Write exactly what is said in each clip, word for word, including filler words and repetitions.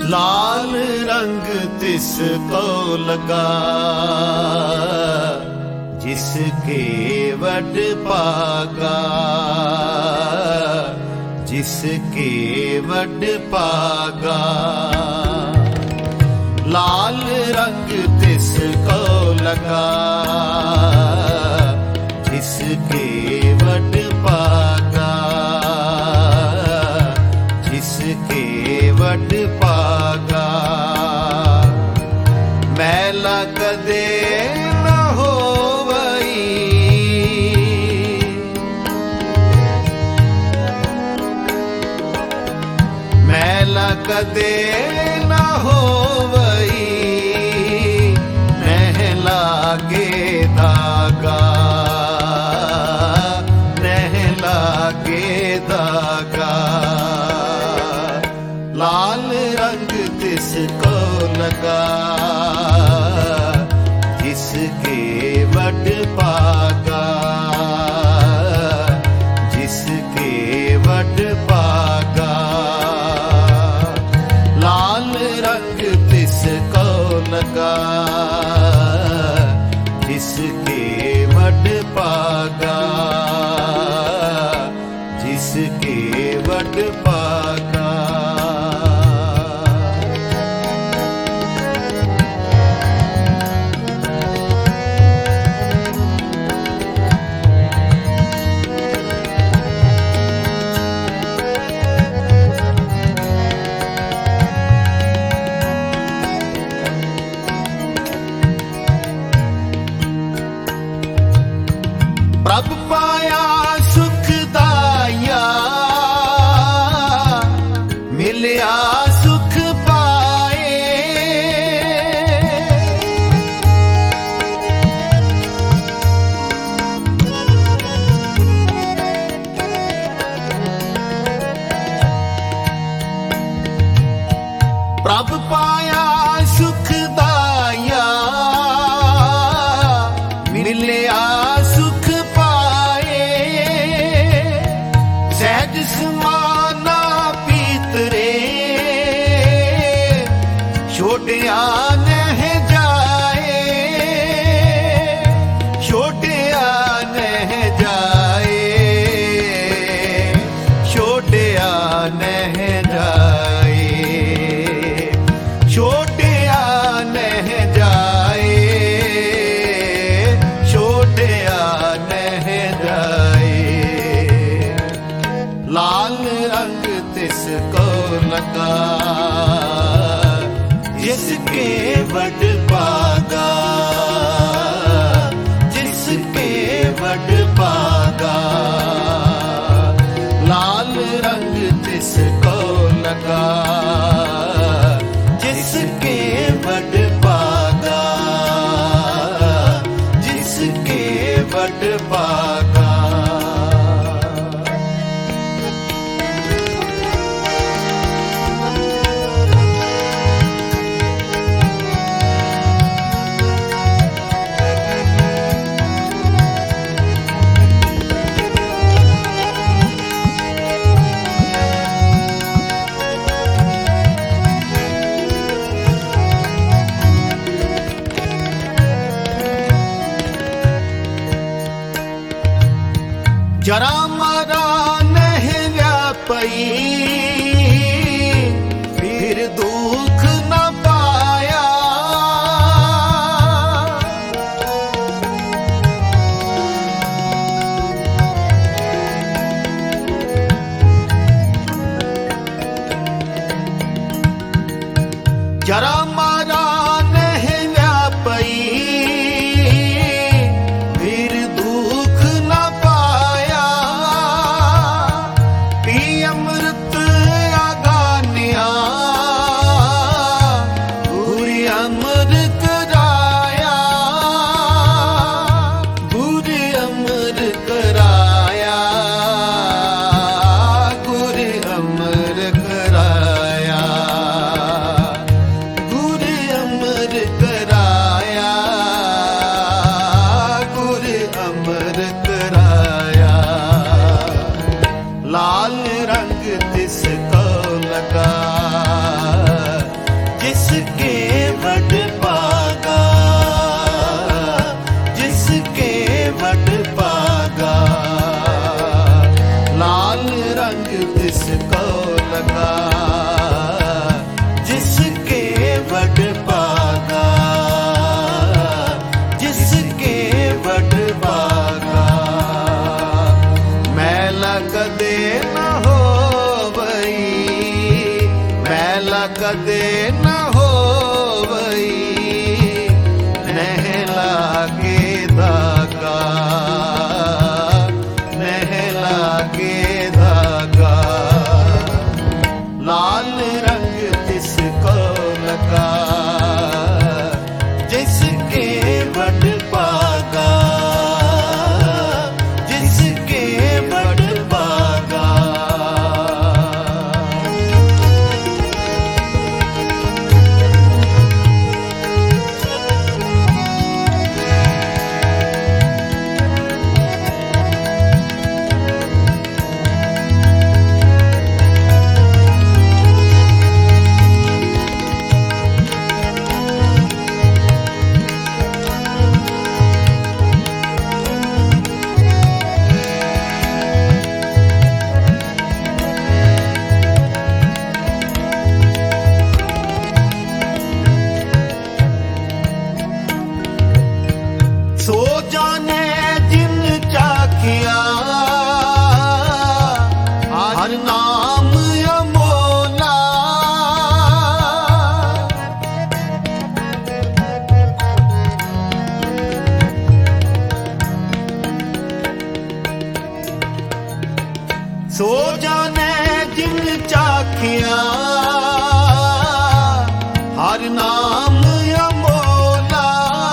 लाल रंग तिसको लगा जिसके वड पागा, जिसके वड पागा। लाल रंग तिसको लगा जिसके वड पागा, जिसके वड पागा। मैला कदे न होवई, मैला कदे न होवई, नहला के धागा, नहला के धागा। लाल रंग तिसको लगा जिसके वड पागा, जिसके वड पागा। लाल रंग तिसको लगा जिसके वड पागा, जिसके वड पागा। प्रभ पाया सुखदाया, मिलया सुख पाए। प्रभ पाया सुखदाया, मिलया सुख पाए। सहज समाना पीतरे, छोटिया नह जाए, छोटिया नह जाए, छोटिया नह जाए, छोटिया नह जाए, छोटिया नह जाए। लाल रंग तिसको लगा जिसके वड पागा, जिसके वड पागा। लाल रंग तिसको लगा जिसके वड पागा, जिसके वड पागा। जरा मरा नह व्यापई, फिर दुख न पाया। जरा मरा नह व्यापई, फिर दुख न पाया। पी अमृत आगानिया, गुरु अमर कराया, गुरु अमर कराया, गुरु अमर कराया, गुरु अमर कराया, गुरु अमर कराया। लाल रंग तिसको लगा सो जाने जिन चाखिया हर नाम अमोला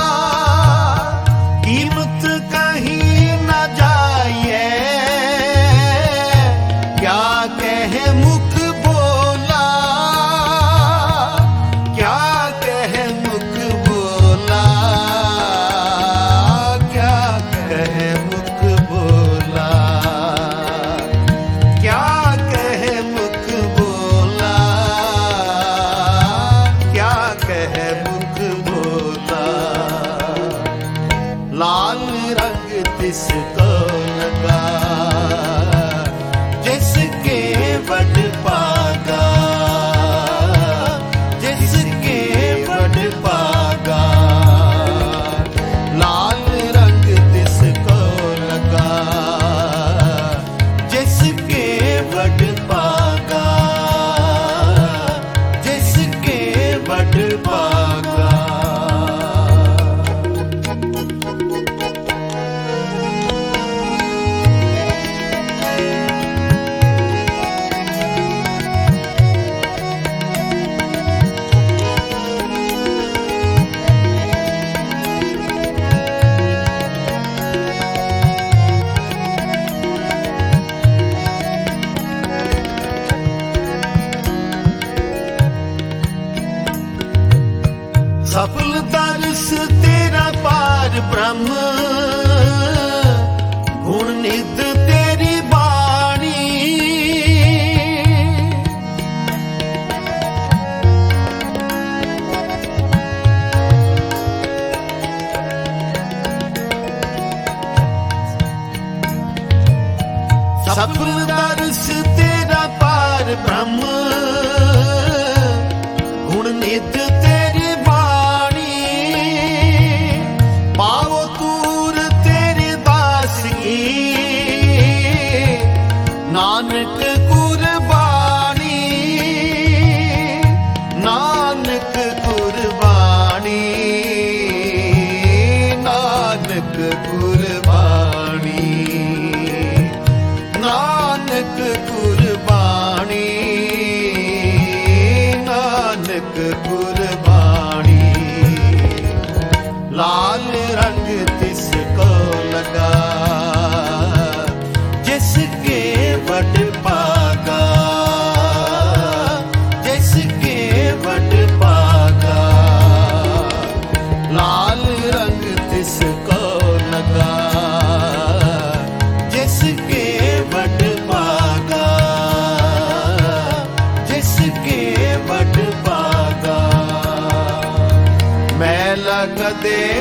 कीमत कहीं न जाए क्या कहे मुख बोला क्या कहे मुख बोला क्या कहे मुख बोला क्या कहे मुख बोला क्या कहे मुख बोला लाल रंग तिसको लगा जिसके बड़ पागा जिसके बड़ पागा लाल रंग तिसको लगा जिसके बड़ पागा जिसके बड़ पागा सफल दर्श तेरा पार ब्रह्म गुण निध तेरी बाणी सफल दर्श तेरा पार ब्रह्म गुण निध तेरी पाओ तूर तेरे दास की नानक कुर्बानी नानक कुर्बानी नानक कुर्बानी नानक कुर्बानी नानक कुर्बानी लाल रंग तिसको लगा जिसके बड़ पागा जिसके बड़ पागा लाल रंग तिसको लगा जिसके बड़ पागा जिसके बड़ पागा मैला कदे